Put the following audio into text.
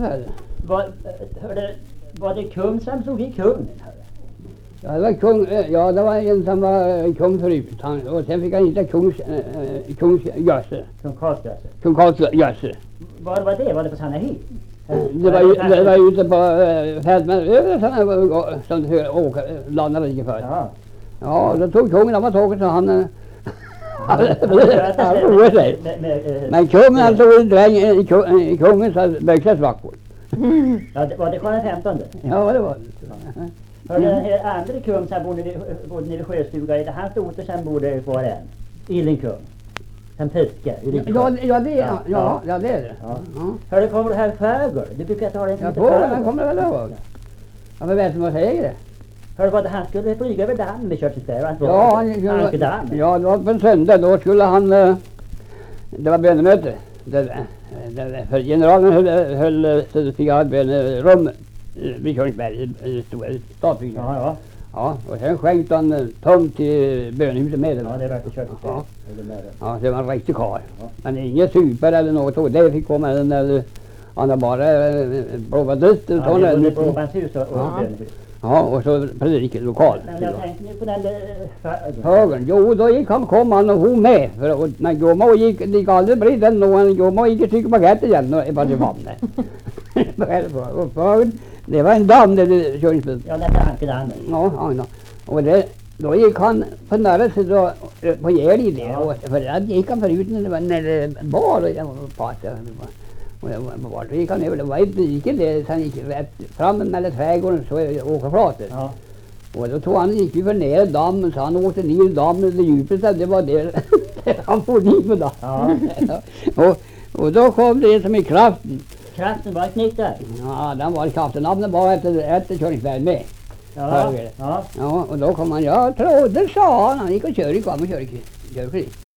Var det kung som stod i kungen? Ja, det var kung, ja, det var en som var kung förut. Och sen fick han hitta kungs gösse. Kung Karlsgöse. Kung Karls gösse. Var var det? Var det på Sandahy? Det var ute på fältmen över sådana som landade lite för. Ja. Ja, då tog kungen av tåget så han roade sig. Men kungen han tog en dräng i kungens bögslättsvackor. Ja, var det Karl XV? Ja, det var det. För den här andra kung som bodde nere i Sjöstuga, han stod och sen bodde kvar än. Ilinkung. Han tyska. Ja, det är det. Ja. Hör det kommer här Fäger. Du brukar ta den till Fäger. Han kommer väl ihåg. Ja, men vet du vad säger det? Hör du vad han skulle flyga över damm med körselstäv? Ja, ja, det var på en söndag. Då skulle han, det var bönemöte. För generalen höll fick bönerum vid Köringsberg, statsbyggnaden. Ja. Ja, och sen skänkte han tomt till bönehuset med det. Ja, det var till Köringsberg. Ja, det var en riktig karl. Ja. Men ingen super eller något. Och det fick komma en eller han har bara provat ut. Ja, det var Blåbandshus och bönehus. Ja, och så predikelokal. Men jag tänkte nu på den högern. Jo, då kom han och hon med. Men Gomma gick aldrig bredden någon. Gomma gick och tyckte baguette igen. Och bara det vann det var en damm där det körde. Ja, det är Ankedammen. Ja. Och då gick han på nära sig då på Gäl i det. Ja. För där gick han förut när det bar och passade. Och då gick han över, det var ett dike där, så han gick rätt fram mellan trädgården så åkerflatet. Ja. Och då tog han gick ju för ner dammen, så han åkte ner i dammen, det djupaste, det var där han får dit med dammen. Ja. och då kom det som i kraften. Kraften var knyckt där? Ja, den var i kraften, namnet var efter Köringsberg med. Ja. Ja, och då kom han, jag trodde, sa han gick och körde